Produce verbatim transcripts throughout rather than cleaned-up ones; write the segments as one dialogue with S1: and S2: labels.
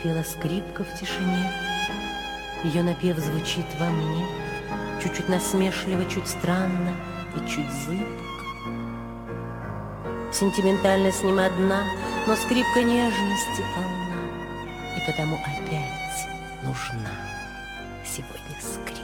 S1: запела скрипка в тишине. Ее напев звучит во мне, чуть-чуть насмешливо, чуть странно и чуть зыбко. Сентиментальность не одна, но скрипка нежности полна, и потому опять нужна сегодня скрипка.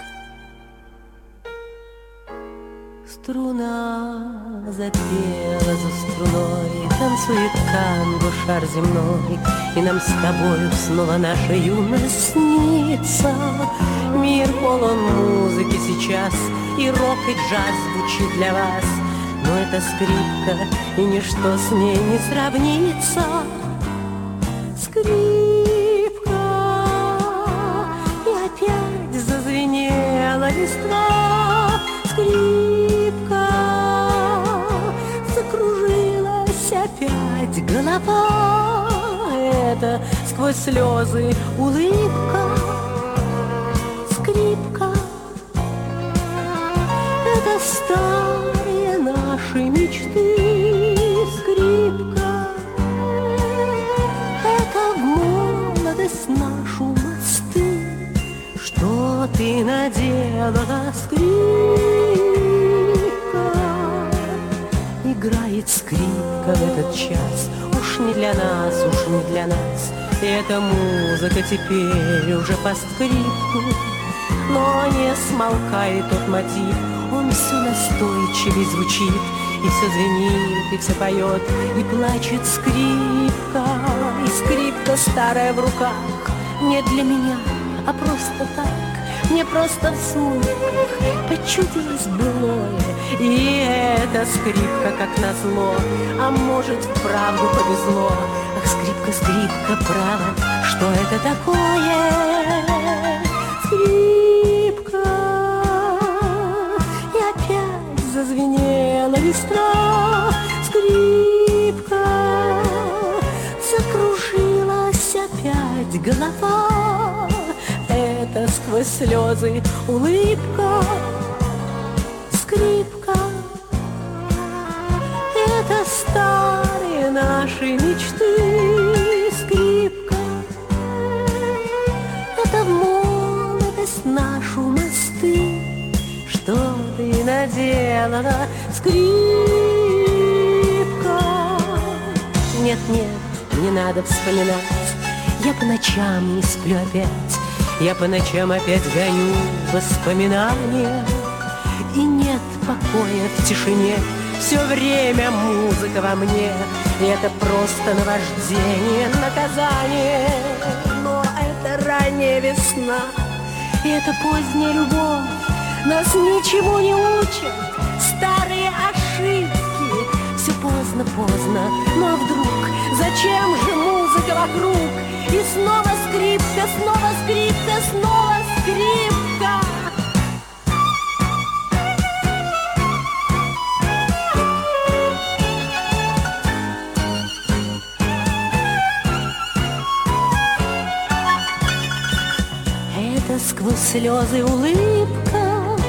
S1: Струна запела за струной, танцует танго шар земной, и нам с тобою снова наша юность снится. Мир полон музыки сейчас, и рок, и джаз звучит для вас, но это скрипка, и ничто с ней не сравнится. Скрипка, и опять зазвенела листва. Скрипка, закружилась опять голова. Это сквозь слезы улыбка. Скрипка, это старые наши мечты. Скрипка, это в молодость нашу мосты. Что ты наделала, скрипка? Играет скрипка в этот час, уж не для нас, уж не для нас. И эта музыка теперь уже по скрипту, но не смолкает тот мотив. Он все настойчивее звучит, и все звенит, и все поет, и плачет скрипка. И скрипка старая в руках не для меня, а просто так. Мне просто в сумерках почудилось былое, и эта скрипка как назло, а может вправду повезло. Ах, скрипка, скрипка, право, что это такое? Скрипка, и опять зазвенела листва. Скрипка, закружилась опять голова. Это сквозь слезы улыбка. Скрипка, это старые наши мечты. Скрипка, это в молодость нашу мосты. Что ты наделала, скрипка? Нет, нет, не надо вспоминать, я по ночам не сплю опять. Я по ночам опять гоню воспоминания, и нет покоя в тишине, все время музыка во мне. И это просто наваждение, наказание. Но это ранняя весна, и это поздняя любовь нас ничего не учат. Старые ошибки, все поздно, поздно. Но вдруг, зачем же музыка вокруг? И снова скрипка, снова скрипка, снова скрипка. Это сквозь слезы улыбка.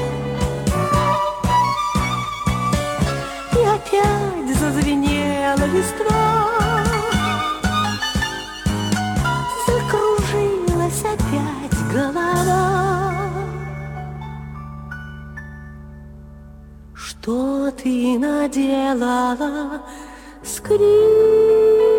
S1: И опять зазвенела листва. Опять голова. Что ты наделала, скрип?